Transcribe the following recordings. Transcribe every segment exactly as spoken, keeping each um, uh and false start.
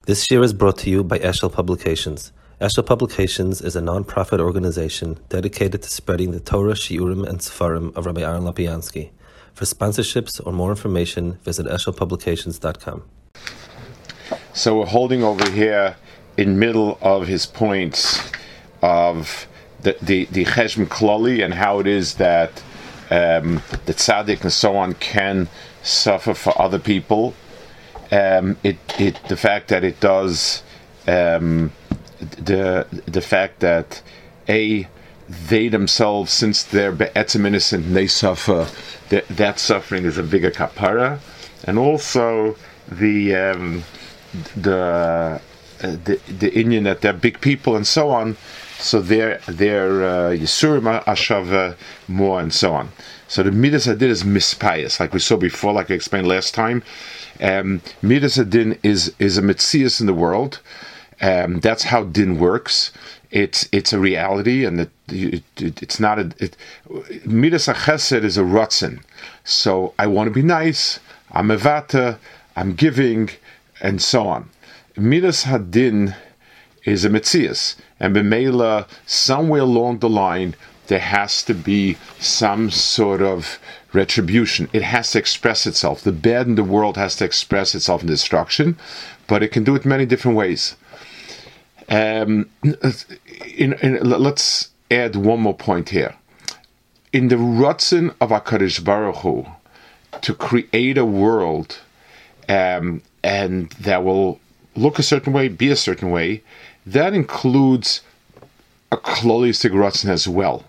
This year is brought to you by Eshel Publications. Eshel Publications is a non-profit organization dedicated to spreading the Torah, Shiurim, and Sefarim of Rabbi Aaron Lapiansky. For sponsorships or more information, visit eshel publications dot com. So we're holding over here in middle of his points of the the, the Cheshm Klali and how it is that um, the tzaddik and so on can suffer for other people. Um, it it the fact that it does um, the the fact that a they themselves, since they're be'etzim innocent and they suffer, that that suffering is a bigger kapara, and also the um, the uh, the the Indian that they're big people and so on, so they're they're uh, yisurim ashava more and so on. So the midas adin is mispious, like we saw before, like I explained last time. Um, midas adin is is a mitzias in the world. Um, that's how din works. It's it's a reality, and it, it, it, it's not a. It, midas achesed is a rotzen. So I want to be nice. I'm mevata. I'm giving, and so on. Midas hadin is a mitzias, and b'meila somewhere along the line there has to be some sort of retribution. It has to express itself. The bad in the world has to express itself in destruction, but it can do it many different ways. Um, in, in, let's add one more point here. In the Ratzon of HaKadosh Baruch Hu to create a world um, and that will look a certain way, be a certain way, that includes a klolistic Ratzon as well.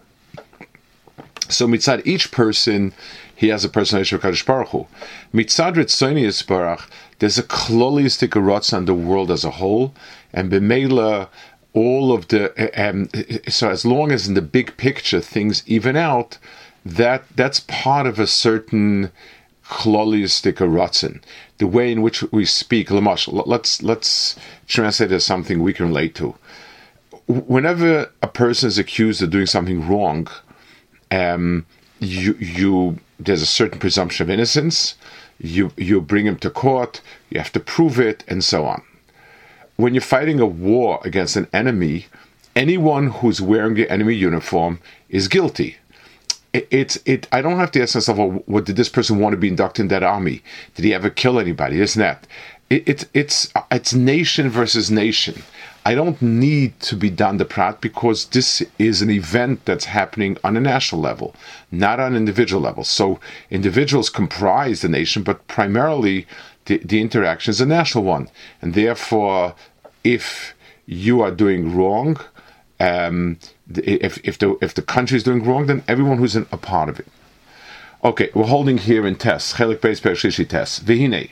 So mitzad each person, he has a personality of HaKadosh Baruch Hu. Mitzad Ritzoni Yisbarach, there's a klolistic Ratzon on the world as a whole, and b'meila all of the um, so as long as in the big picture things even out, that that's part of a certain klolistic Ratzon. The way in which we speak, Lamash, let's let's translate it as something we can relate to. Whenever a person is accused of doing something wrong, um, you you there's a certain presumption of innocence. You you bring him to court. You have to prove it, and so on. When you're fighting a war against an enemy, anyone who's wearing the enemy uniform is guilty. It, it's it. I don't have to ask myself, well, what did this person want to be inducted in that army? Did he ever kill anybody? This and that. It, it, it's it's nation versus nation. I don't need to be done the prat because this is an event that's happening on a national level, not on an individual level. So individuals comprise the nation, but primarily the, the interaction is a national one. And therefore, if you are doing wrong, um, if if the if the country is doing wrong, then everyone who's in, a part of it. Okay, we're holding here in Tess, Chelik Beis Pershishi Tess. V'hinei,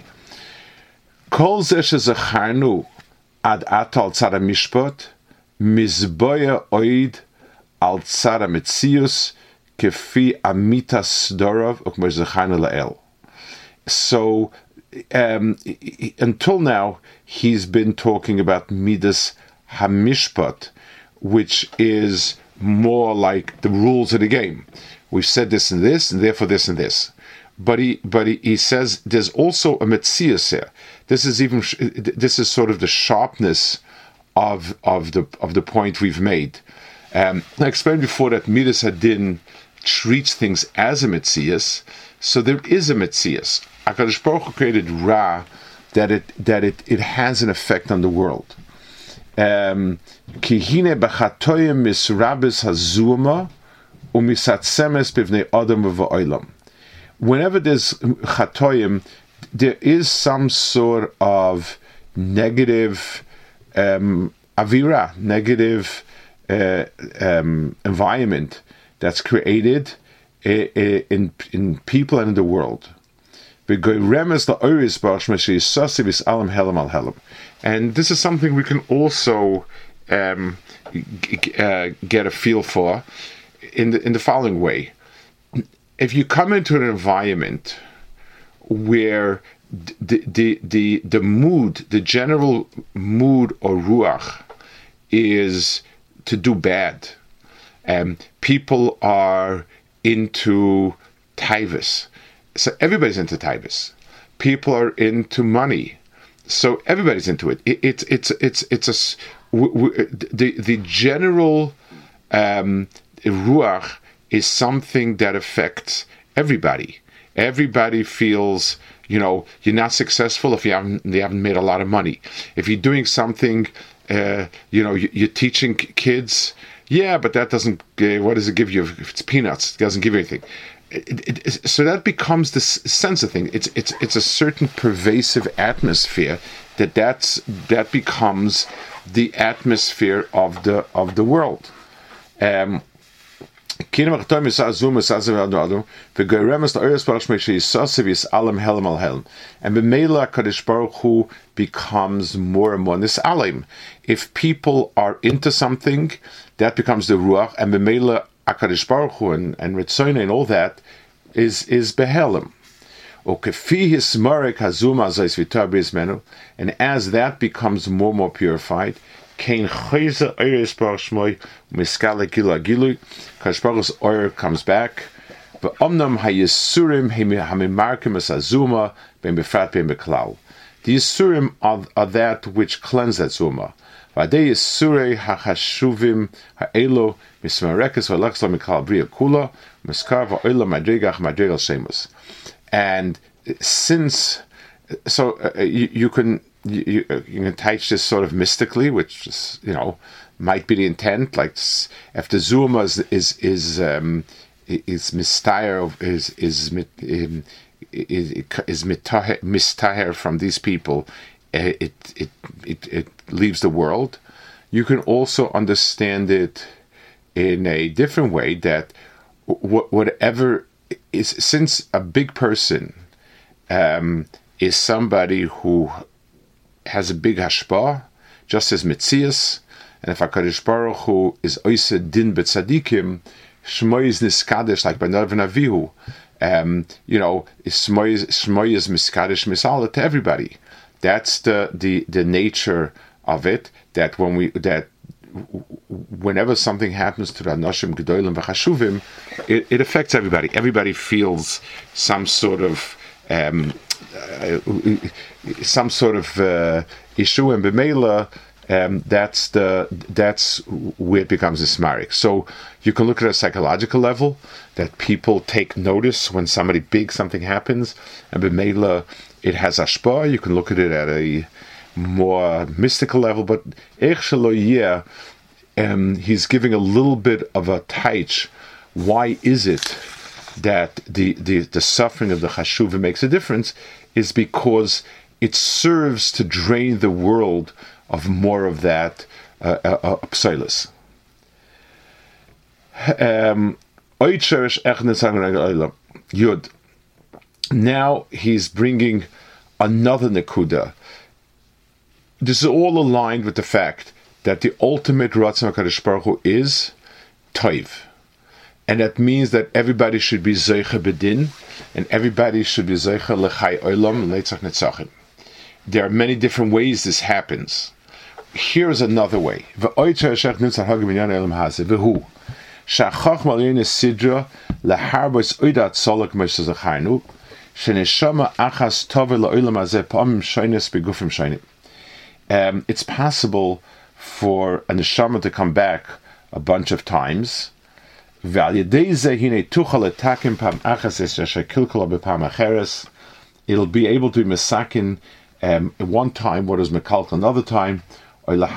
kol zeh shezacharnu ad atal tzara mishpat, mizboya oid al tzara metzius, kefi amitas dorov ukmer zacharnu la'el. So, um, until now, he's been talking about midas hamishpat, which is more like the rules of the game. We've said this and this, and therefore this and this. But he, but he, he says there's also a metzius here. This is even this is sort of the sharpness of of the of the point we've made. Um, I explained before that midas hadin treats things as a metzius, so there is a metzius. HaKadosh Baruch Hu created ra that it that it, it has an effect on the world. Ki hine b'chatoyim misrabes hazuma umisatsemes b'vnei adam v'olam. Whenever there's chatoyim, there is some sort of negative um, avira, negative uh, um, environment that's created in in people and in the world. And this is something we can also um, g- uh, get a feel for in the in the following way. If you come into an environment where the the the, the mood, the general mood or ruach is to do bad, um, people are into taivas. So everybody's into taivas. People are into money. so everybody's into it. it it's it's it's it's a w- w- the the general um, ruach is something that affects everybody. Everybody feels, you know, you're not successful if you haven't you haven't made a lot of money. If you're doing something, uh, you know, you, you're teaching kids. Yeah, but that doesn't. Uh, what does it give you? If it's peanuts, it doesn't give you anything. It, it, it, so that becomes this sense of thing. It's it's it's a certain pervasive atmosphere that that's that becomes the atmosphere of the of the world. Um, and b'meila Kadosh Baruch Hu becomes more and more nisalim. If people are into something, that becomes the ruach, and b'meila Kadosh Baruch Hu and and Ritzoyne and all that is is behelim. And as that becomes more and more purified, Kadosh Baruch's oil comes back. The Yisurim are, are that which cleanse that zuma. And since, so uh, you, you can you, you can teach this sort of mystically, which is, you know, might be the intent. Like if the zuma is is is um, is mistaher is is is is mistaher from these people, it it it it leaves the world. You can also understand it in a different way, that whatever is, since a big person um, is somebody who has a big hashpah, just as Metzias, and if HaKadosh Baruch Hu is oiseh din b'tzadikim, Shmoi is niskadesh, like by Nadav and Avihu. Um, you know, Shmoi is miskadesh misala to everybody. That's the, the the nature of it. That when we that whenever something happens to the Anoshim Gedolim v'Chashuvim, it, it affects everybody. Everybody feels some sort of um, uh, some sort of uh, issue, and b'meila, um, that's the that's where it becomes ismarik. So you can look at a psychological level, that people take notice when somebody big something happens, and b'meila it has ashpah. You can look at it at a more mystical level, but yeah, um, he's giving a little bit of a taich. Why is it that the, the, the suffering of the chashuva makes a difference? Is because it serves to drain the world of more of that uh, uh, psilus. Um, Yud. Now he's bringing another nekuda. This is all aligned with the fact that the ultimate Ratzon HaKadosh Baruch Hu is Toiv. And that means that everybody should be Zeicha Bedin, and everybody should be Zeicha Lechai Olam Leitzach Netzachim. There are many different ways this happens. Here's another way. V'oitzer Hashech Nitzach Hagim Minyan Elam Hazeh, V'hu, Sha'achach Malin Sidra, Laharbos Oidat Solok Moshe Zacharnu, Sheneshama Achas Tove La'olam Hazeh Pa'amim Shoines Begufim Shoinim. Um, it's possible for a neshama to come back a bunch of times. It'll be able to be mesakin um, one time what is mekalk another time, or to be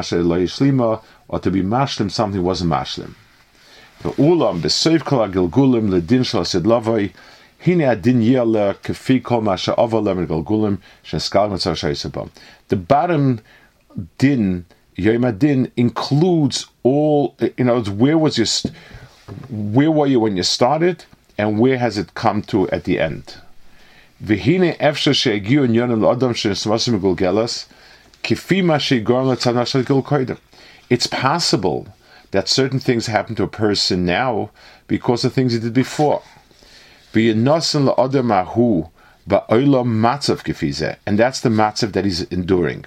mashlim something wasn't mashlim. The bottom din, Yom Adin, includes all, you know, where was your, where were you when you started, and where has it come to at the end? It's possible that certain things happen to a person now because of things he did before. And that's the matzav that he's enduring.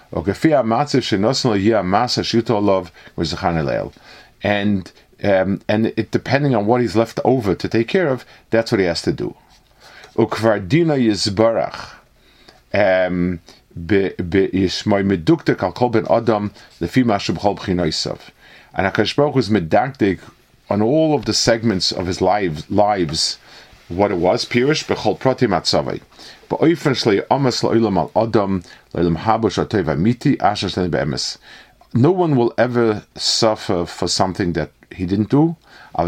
And um, and it, depending on what he's left over to take care of, that's what he has to do. Um, Yishmai meduktek al kol ben adam lefi mashu b'chol b'chinoisav. And HaKadosh Baruch Hu is medaktik on all of the segments of his lives, lives what it was, Pirush b'chol pratim atzavai. Ba'ofen shlei amas la'olam al adam la'olam habosh atei v'amiti asher shlei be'emes. No one will ever suffer for something that he didn't do. So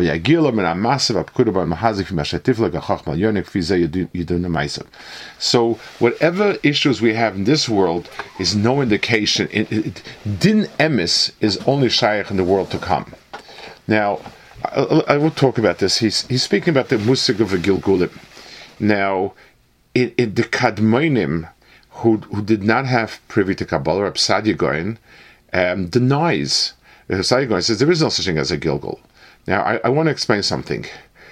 whatever issues we have in this world is no indication. It, it, din emes is only shaykh in the world to come. Now, I, I will talk about this. He's he's speaking about the musig of a Gilgulim. Now, it, it, the Kadmonim, who who did not have privy to Kabbalah, Reb Sadia Gaon, um, denies. Reb Sadia Gaon says there is no such thing as a Gilgul. Now, I, I want to explain something.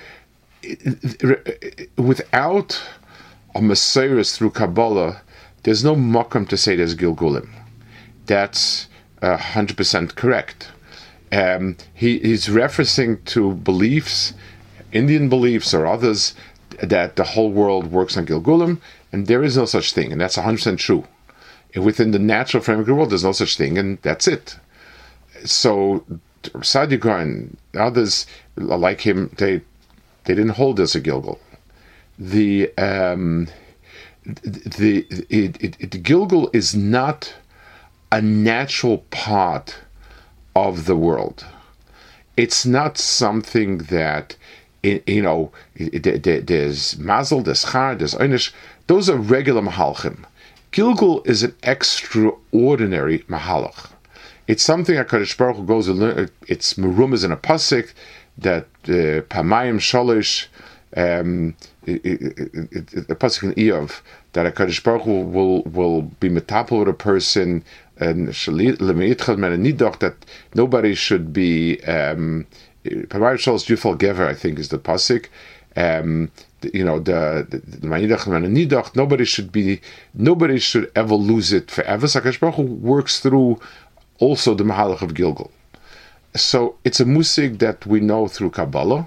Without a Messiah through Kabbalah, there's no makom to say there's Gilgulim. That's one hundred percent correct. Um, he, he's referencing to beliefs, Indian beliefs or others, that the whole world works on Gilgulim, and there is no such thing, and that's one hundred percent true. Within the natural framework of the world, there's no such thing, and that's it. So, Sadia Gaon, others like him, they they didn't hold as a Gilgul. The um, the it, it, it, the Gilgul is not a natural part of the world. It's not something that you know. There's mazel, there's char, there's einish. Those are regular mahalchim. Gilgul is an extraordinary mahalach. It's something HaKadosh Baruch Hu goes and learn. It's merumas in a pasuk that pamayim shalish, um, a pasuk in Eov that HaKadosh Baruch Hu will will be metapel with a person and that nobody should be pamayim shalish jufal gever. I think is the pasuk. Um, you know the the nobody should be nobody should ever lose it forever. So HaKadosh Baruch Hu works through also the Mahalach of Gilgul. So it's a musig that we know through Kabbalah.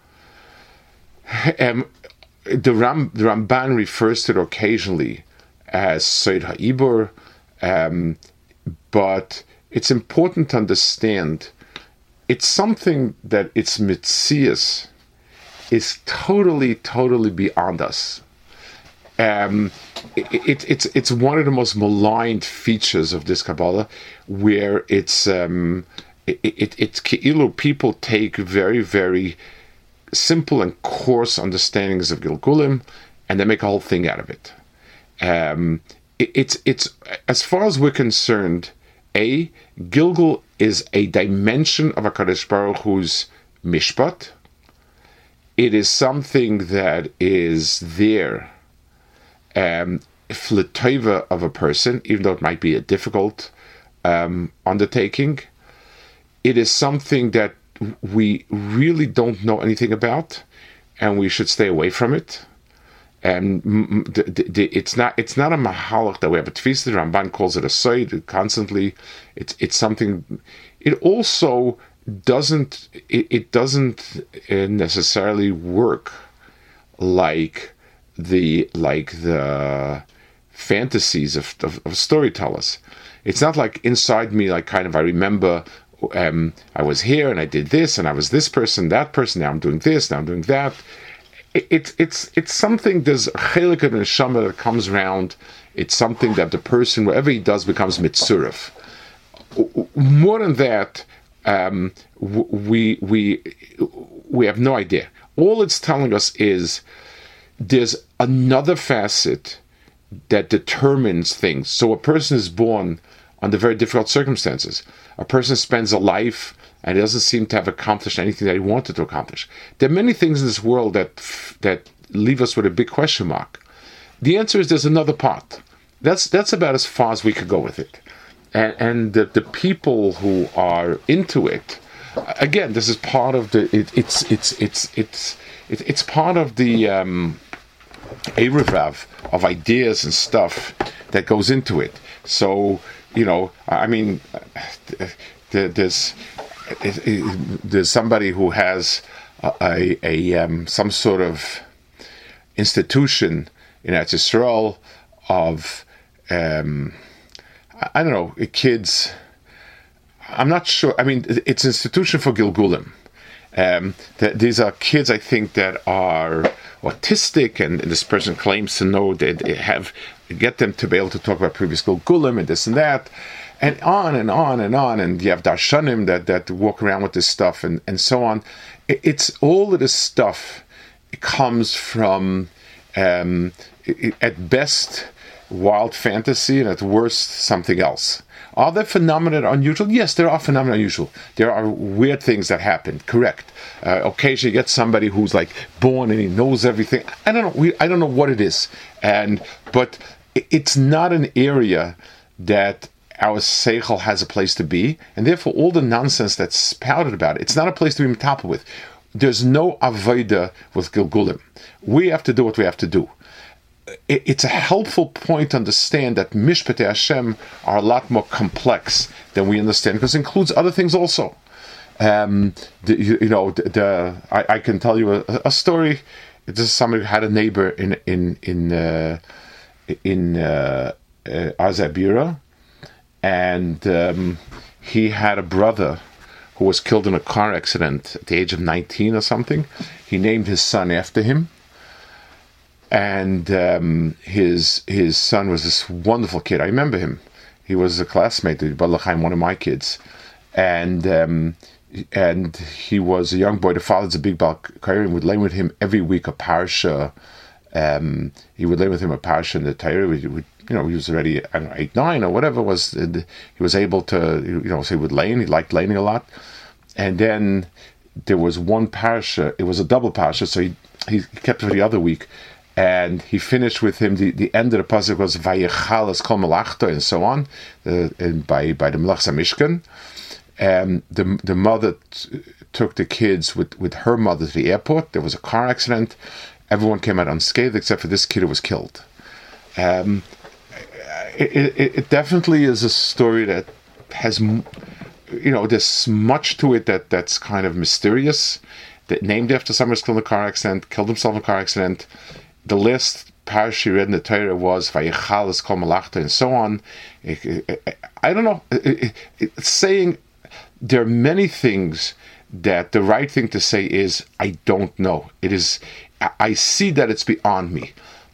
Um, the, Ram, the Ramban refers to it occasionally as Seid HaIbur, um, but it's important to understand it's something that its mitzias is totally, totally beyond us. Um, it, it, it's it's one of the most maligned features of this Kabbalah, where it's um, it, it, it's Keilu people take very, very simple and coarse understandings of Gilgulim, and they make a whole thing out of it. Um, it it's it's as far as we're concerned, a Gilgul is a dimension of HaKadosh Baruch Hu's mishpat. It is something that is there. Um, flitova of a person, even though it might be a difficult um, undertaking, it is something that we really don't know anything about, and we should stay away from it. And the, the, the, it's not it's not a mahalach that we have a tefis. The Ramban calls it a soid constantly. It's it's something. It also doesn't it, it doesn't necessarily work like. the like the fantasies of, of, of storytellers. It's not like inside me, like kind of I remember um, I was here and I did this and I was this person, that person. Now I'm doing this. Now I'm doing that. It, it's it's it's something. There's a chelik of neshama that comes around. It's something that the person, whatever he does, becomes mitzurif. More than that, um, we we we have no idea. All it's telling us is. There's another facet that determines things. So a person is born under very difficult circumstances. A person spends a life and doesn't seem to have accomplished anything that he wanted to accomplish. There are many things in this world that that leave us with a big question mark. The answer is there's another part. That's that's about as far as we could go with it. And, and the, the people who are into it, again, this is part of the. It, it's it's it's it's it, it's part of the. Um, Erev of ideas and stuff that goes into it. So, you know, I mean, there's there's somebody who has a, a um, some sort of institution in Eretz Yisrael of um, I don't know, kids. I'm not sure. I mean, it's an institution for Gilgulim. Um, th- these are kids, I think, that are autistic, and, and this person claims to know that they have get them to be able to talk about previous Gilgulim and this and that, and on and on and on. And you have Darshanim that that walk around with this stuff and, and so on. It, it's all of this stuff. It comes from, um, it, at best, wild fantasy, and at worst, something else. Are there phenomena unusual? Yes, there are phenomena unusual. There are weird things that happen. Correct. Uh, occasionally, you get somebody who's like born and he knows everything. I don't know. We, I don't know what it is, and but it's not an area that our seichel has a place to be, and therefore all the nonsense that's spouted about it, it's not a place to be metapel with. There's no avodah with Gilgulim. We have to do what we have to do. It's a helpful point to understand that Mishpatei Hashem are a lot more complex than we understand, because it includes other things also. Um, the, you, you know, the, the I, I can tell you a, a story. This is somebody who had a neighbor in in in uh, in uh, uh, Azabira, and um, he had a brother who was killed in a car accident at the age of nineteen or something. He named his son after him. And um, his his son was this wonderful kid. I remember him. He was a classmate of Balachim, one of my kids, and um, and he was a young boy. The father's a big Balkair and would learn with him every week a parsha. Um, he would learn with him a parsha in the Torah. You know, he was already I don't know eight, nine, or whatever. Was he was able to you know so he would learn. He liked learning a lot, and then there was one parsha. It was a double parsha, so he he kept it for the other week. And he finished with him. The, the end of the pasuk was Vayechalas Kol Melachto and so on, uh, and by by the Melachs Mishkan. And the the mother t- took the kids with, with her mother to the airport. There was a car accident. Everyone came out unscathed except for this kid who was killed. Um, it, it, it definitely is a story that has, you know, there's much to it that that's kind of mysterious. That named after someone who's killed in a car accident, killed himself in a car accident. The last parish she read in the Torah was Vayechalas Kol Melachto and so on. I don't know. It's saying there are many things that the right thing to say is, I don't know. It is, I see that it's beyond me.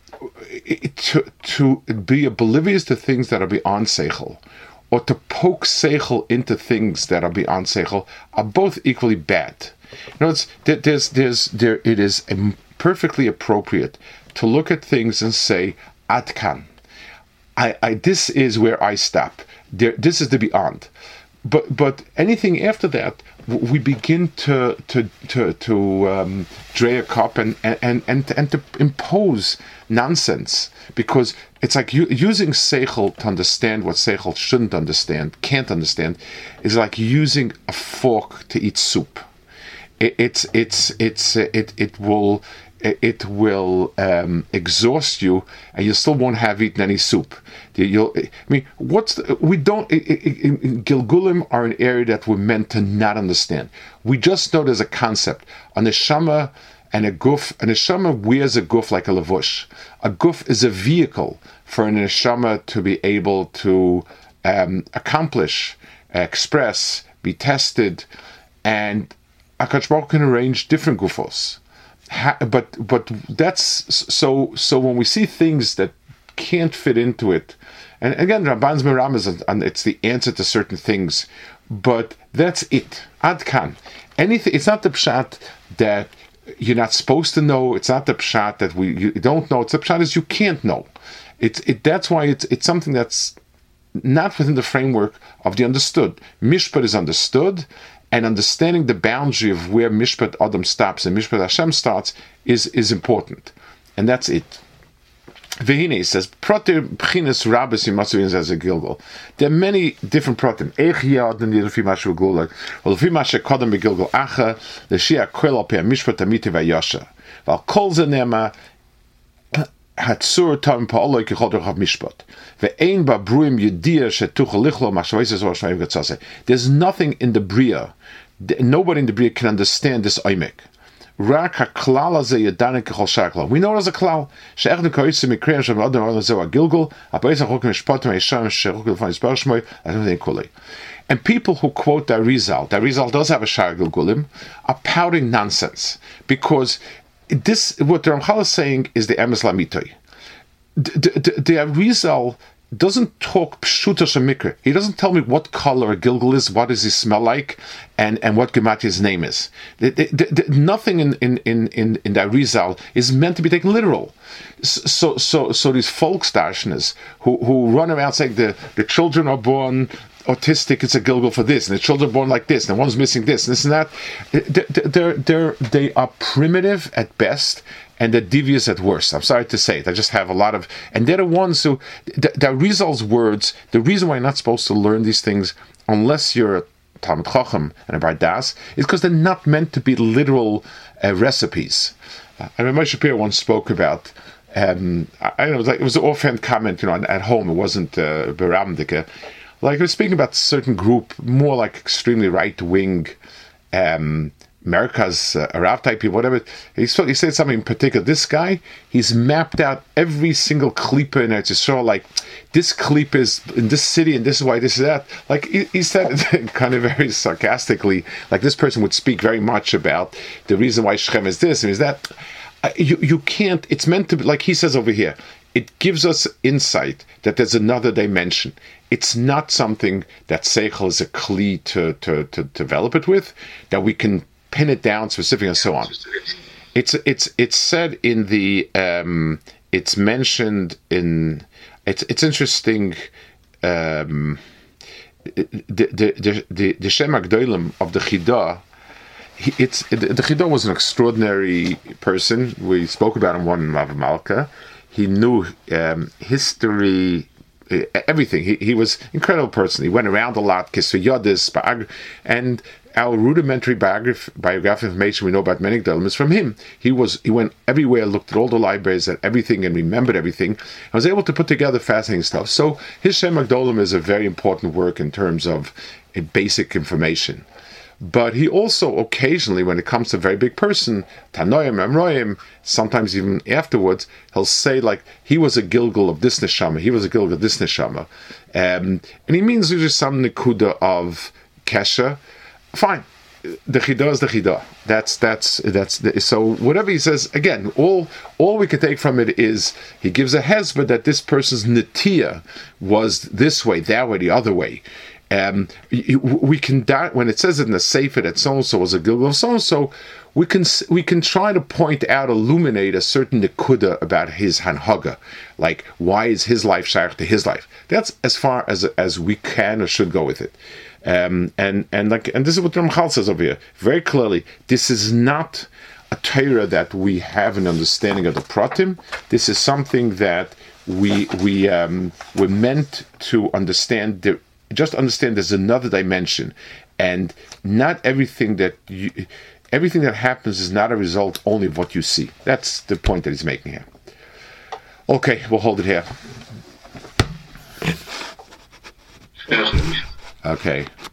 To, to be oblivious to things that are beyond Seichel, or to poke Seichel into things that are beyond Seichel, are both equally bad. You know, it's, there's, there's, there, it is perfectly appropriate to look at things and say, Ad kan. I, I, this is where I stop. There, this is the beyond. But, but anything after that, we begin to to to to um, dray a cup and and and and to impose nonsense, because it's like you, using seichel to understand what seichel shouldn't understand, can't understand, is like using a fork to eat soup. It, it's it's it's it it will. It will um, exhaust you, and you still won't have eaten any soup. You'll, I mean, what's the, we don't? It, it, it, Gilgulim are an area that we're meant to not understand. We just know there's a concept. A neshama and a guf. A neshama wears a guf like a lavush. A guf is a vehicle for a neshama to be able to um, accomplish, express, be tested, and HaKadosh Baruch Hu can arrange different gufos. Ha, but but that's so so when we see things that can't fit into it, and again Ramban's Miram is and it's the answer to certain things, but that's it. Ad kan. Anything. It's not the pshat that you're not supposed to know. It's not the pshat that we you don't know. It's the pshat is you can't know. It's it. That's why it's it's something that's not within the framework of the understood. Mishpat is understood. And understanding the boundary of where Mishpat Adam stops and Mishpat Hashem starts is, is important. And that's it. Vehine says, Proter Pchines Rabbis Yimatzuin as a Gilgal. There are many different protim. Eich Yadin Lefi Mashu Gulak, or Lefi Mashu Kodam Begilgal Acha, the Shia Kwel Al Pei Mishpat Amiti Vayasha. Val Kol Zenema Hatsur Tam Pa'oloi Kichol Derchav Mishpat. Ve'ein Ba Bruim Yedia Shetuchel Lichlo Machshavaises Or Shvaim Gatzase. There's nothing in the Bria. Nobody in the Bria can understand this oimek. Rak haklal hazeh yadanik kechol shakla. We know it as a klal. She'ech nekoyitze mikreim shem adam adam zeh agilgul. Abayis hachokim mishpatim ha'isham she'chokim l'fan yisbar shmoi. Adem kulei. And people who quote the Arizal, the Arizal does have a Shar Gilgulim, are pouting nonsense. Because this, what the Ramchal is saying is the Emes Lamitoi. The, the, the Arizal doesn't talk Pshuta Shemikre. He doesn't tell me what color a Gilgul is, what does he smell like, and, and what Gematia's name is. The, the, the, nothing in, in, in, in, in the Arizal is meant to be taken literal. So so so these folkstarshnas who, who run around saying the, the children are born autistic, it's a Gilgul for this, and the children are born like this, and one's missing this, and this and that. They're, they're, they are primitive at best, and they're devious at worst. I'm sorry to say it. I just have a lot of... And they're the ones who... The, the Arizal's words, the reason why you're not supposed to learn these things, unless you're a Talmud Chacham and a Bar Das, is because they're not meant to be literal uh, recipes. Uh, I mean, Moshe Shapiro once spoke about... Um, I, I don't know, it was, like, it was an offhand comment, you know, at home. It wasn't uh, Beramdike. Like, I was speaking about a certain group, more like extremely right-wing, um, America's uh, Arab type people, whatever. He, spoke, he said something in particular. This guy, he's mapped out every single klipa in Eretz Yisrael, like, this klipa is in this city, and this is why this is that. Like, he, he said it kind of very sarcastically, like this person would speak very much about the reason why Shechem is this and is that. Uh, you, you can't, it's meant to be, like he says over here, it gives us insight that there's another dimension. It's not something that Seichel is a kli to, to, to develop it with, that we can pin it down specifically and so on. It's it's it's said in the um, it's mentioned in it's it's interesting. Um, the the the the, the Shem Agdolim of the Chidah. He, it's the, the Chidah was an extraordinary person. We spoke about him one in Rav Malka. He knew um, history. Everything. He he was an incredible person. He went around a lot, Kisvayodis, and our rudimentary biograph, biographic information we know about many Gdolim is from him. He was he went everywhere, looked at all the libraries and everything, and remembered everything, and was able to put together fascinating stuff. So his Shem Gdolim is a very important work in terms of uh, basic information. But he also occasionally, when it comes to a very big person, Tanoim, Amroim, sometimes even afterwards, he'll say like, he was a Gilgul of this neshama, he was a Gilgul of this neshama. Um, and he means usually some nekuda of kesha. Fine. The Chidah is the Chidah. That's, that's, that's, the, so whatever he says, again, all all we can take from it is, he gives a hezbollah that this person's netiya was this way, that way, the other way. Um, we can when it says it in the Sefer that so and so was a Gilgul of so and so, we can we can try to point out, illuminate a certain nekuda about his hanhaga, like why is his life shaykh to his life. That's as far as as we can or should go with it. Um, and and like and this is what the Ramchal says over here very clearly. This is not a Torah that we have an understanding of the pratim. This is something that we we um, we're meant to understand. The, Just understand there's another dimension, and not everything that you, everything that happens is not a result only of what you see. That's the point that he's making here. Okay, we'll hold it here. Okay.